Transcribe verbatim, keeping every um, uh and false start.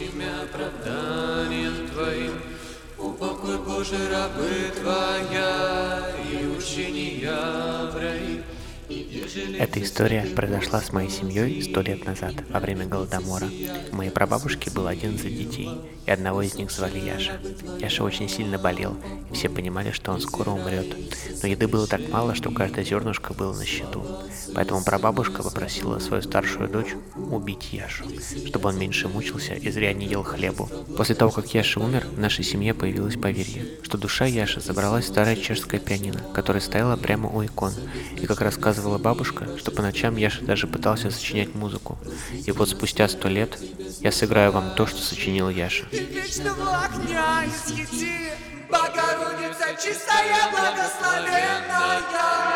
могучим оправданием Твоим. Упокой, Боже, рабы Твоя и учения в рай. Эта история произошла с моей семьей сто лет назад, во время Голодомора. У моей прабабушки было одиннадцать детей, и одного из них звали Яша. Яша очень сильно болел, и все понимали, что он скоро умрет. Но еды было так мало, что каждое зернышко было на счету. Поэтому прабабушка попросила свою старшую дочь убить Яшу, чтобы он меньше мучился и зря не ел хлебу. После того, как Яша умер, в нашей семье появилось поверье, что душа Яши забралась в старое чешское пианино, которое стояло прямо у икон. И как рассказывала бабушка, что по ночам Яша даже пытался сочинять музыку. И вот спустя сто лет я сыграю вам то, что сочинил Яша. И вечного огня исхити, Богородица чистая, благословенная.